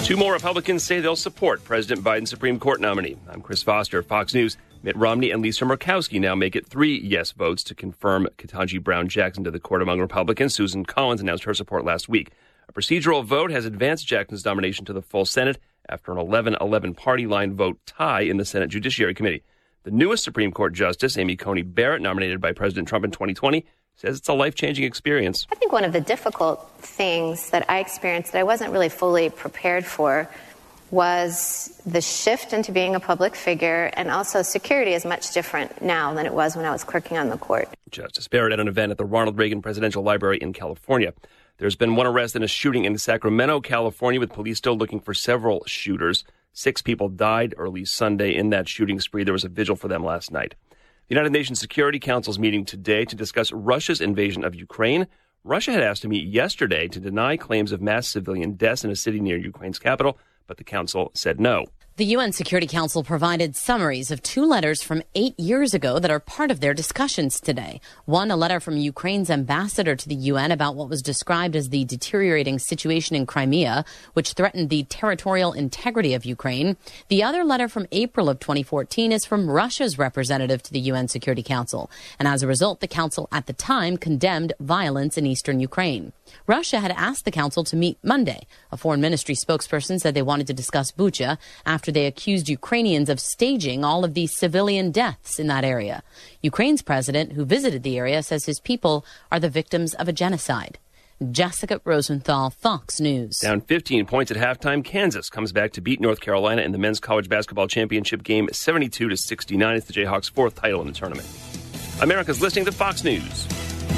Two more Republicans say they'll support President Biden's Supreme Court nominee. I'm Chris Foster, Fox News. Mitt Romney and Lisa Murkowski now make it 3 yes votes to confirm Ketanji Brown Jackson to the court among Republicans. Susan Collins announced her support last week. A procedural vote has advanced Jackson's nomination to the full Senate after an 11-11 party line vote tie in the Senate Judiciary Committee. The newest Supreme Court Justice, Amy Coney Barrett, nominated by President Trump in 2020, says it's a life-changing experience. I think one of the difficult things that I experienced that I wasn't really fully prepared for was the shift into being a public figure, and also security is much different now than it was when I was clerking on the court. Justice Barrett at an event at the Ronald Reagan Presidential Library in California. There's been one arrest in a shooting in Sacramento, California, with police still looking for several shooters. 6 people died early Sunday in that shooting spree. There was a vigil for them last night. The United Nations Security Council is meeting today to discuss Russia's invasion of Ukraine. Russia had asked to meet yesterday to deny claims of mass civilian deaths in a city near Ukraine's capital, but the council said no. The UN Security Council provided summaries of 2 letters from 8 years ago that are part of their discussions today. One, a letter from Ukraine's ambassador to the UN about what was described as the deteriorating situation in Crimea, which threatened the territorial integrity of Ukraine. The other letter from April of 2014 is from Russia's representative to the UN Security Council. And as a result, the council at the time condemned violence in eastern Ukraine. Russia had asked the council to meet Monday. A foreign ministry spokesperson said they wanted to discuss Bucha after they accused Ukrainians of staging all of these civilian deaths in that area. Ukraine's president, who visited the area, says his people are the victims of a genocide. Jessica Rosenthal, Fox News. Down 15 points at halftime, Kansas comes back to beat North Carolina in the men's college basketball championship game 72-69. It's the Jayhawks' 4th title in the tournament. America's listening to Fox News.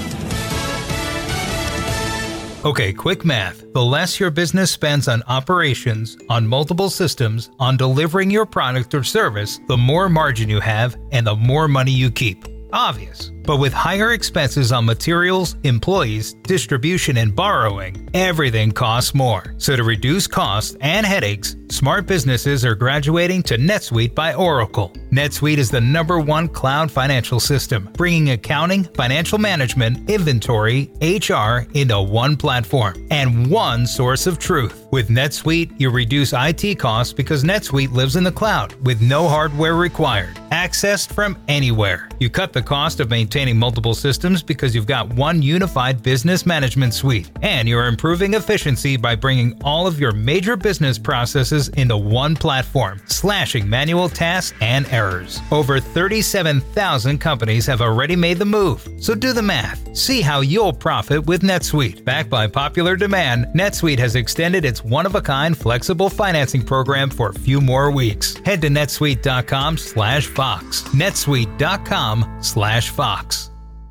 Okay, quick math. The less your business spends on operations, on multiple systems, on delivering your product or service, the more margin you have and the more money you keep. Obvious. But with higher expenses on materials, employees, distribution, and borrowing, everything costs more. So to reduce costs and headaches, smart businesses are graduating to NetSuite by Oracle. NetSuite is the #1 cloud financial system, bringing accounting, financial management, inventory, HR into one platform and one source of truth. With NetSuite, you reduce IT costs because NetSuite lives in the cloud with no hardware required, accessed from anywhere. You cut the cost of maintaining multiple systems because you've got one unified business management suite, and you're improving efficiency by bringing all of your major business processes into one platform, slashing manual tasks and errors. Over 37,000 companies have already made the move, so do the math. See how you'll profit with NetSuite. Backed by popular demand, NetSuite has extended its one-of-a-kind flexible financing program for a few more weeks. Head to netsuite.com/Fox. netsuite.com/Fox.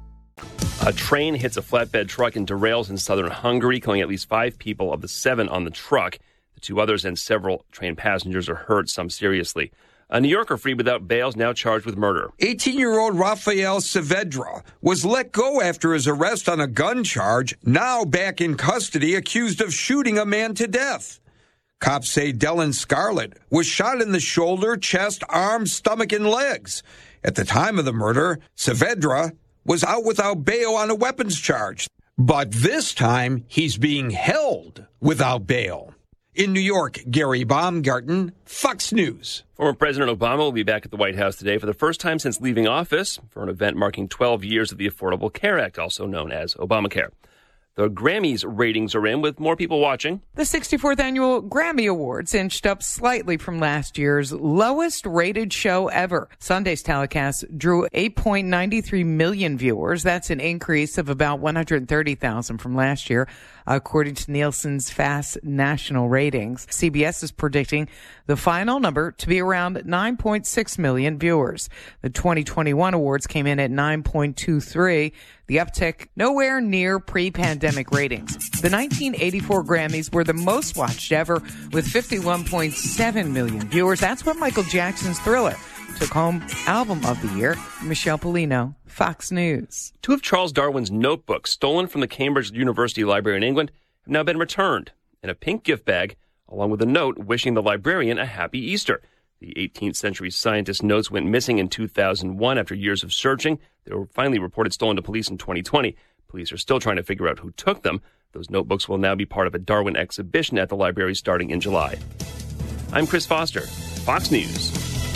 A train hits a flatbed truck and derails in southern Hungary, killing at least 5 people of the 7 on the truck. The 2 others and several train passengers are hurt, some seriously. A New Yorker freed without bail is now charged with murder. 18-year-old Rafael Saavedra was let go after his arrest on a gun charge, now back in custody accused of shooting a man to death. Cops say Dylan Scarlett was shot in the shoulder, chest, arms, stomach, and legs. At the time of the murder, Saavedra was out without bail on a weapons charge. But this time, he's being held without bail. In New York, Gary Baumgarten, Fox News. Former President Obama will be back at the White House today for the first time since leaving office for an event marking 12 years of the Affordable Care Act, also known as Obamacare. The Grammys ratings are in with more people watching. The 64th Annual Grammy Awards inched up slightly from last year's lowest rated show ever. Sunday's telecast drew 8.93 million viewers. That's an increase of about 130,000 from last year, according to Nielsen's Fast National Ratings. CBS is predicting the final number to be around 9.6 million viewers. The 2021 awards came in at 9.23. The uptick nowhere near pre-pandemic ratings. The 1984 Grammys were the most watched ever with 51.7 million viewers. That's what Michael Jackson's Thriller took home Album of the Year. Michelle Polino, Fox News. 2 of Charles Darwin's notebooks, stolen from the Cambridge University Library in England, have now been returned in a pink gift bag, along with a note wishing the librarian a happy Easter. The 18th century scientist's notes went missing in 2001 after years of searching. They were finally reported stolen to police in 2020. Police are still trying to figure out who took them. Those notebooks will now be part of a Darwin exhibition at the library starting in July. I'm Chris Foster, Fox News.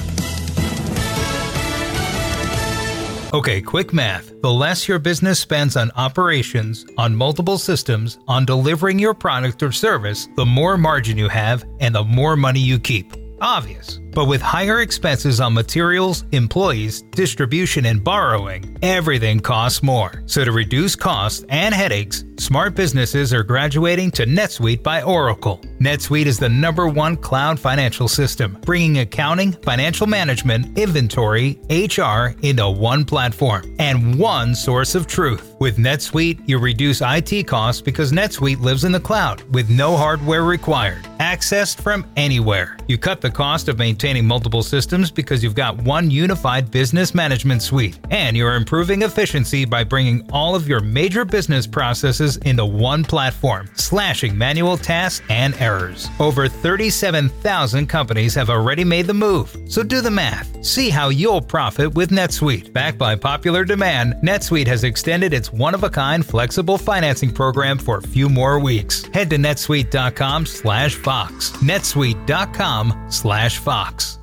Okay, quick math. The less your business spends on operations, on multiple systems, on delivering your product or service, the more margin you have and the more money you keep. Obvious. But with higher expenses on materials, employees, distribution, and borrowing, everything costs more. So to reduce costs and headaches, smart businesses are graduating to NetSuite by Oracle. NetSuite is the #1 cloud financial system, bringing accounting, financial management, inventory, HR into one platform and one source of truth. With NetSuite, you reduce IT costs because NetSuite lives in the cloud with no hardware required, accessed from anywhere. You cut the cost of maintaining multiple systems because you've got one unified business management suite, and you're improving efficiency by bringing all of your major business processes into one platform, slashing manual tasks and errors. Over 37,000 companies have already made the move, so do the math. See how you'll profit with NetSuite. Backed by popular demand, NetSuite has extended its one-of-a-kind flexible financing program for a few more weeks. Head to netsuite.com/Fox. netsuite.com/Fox.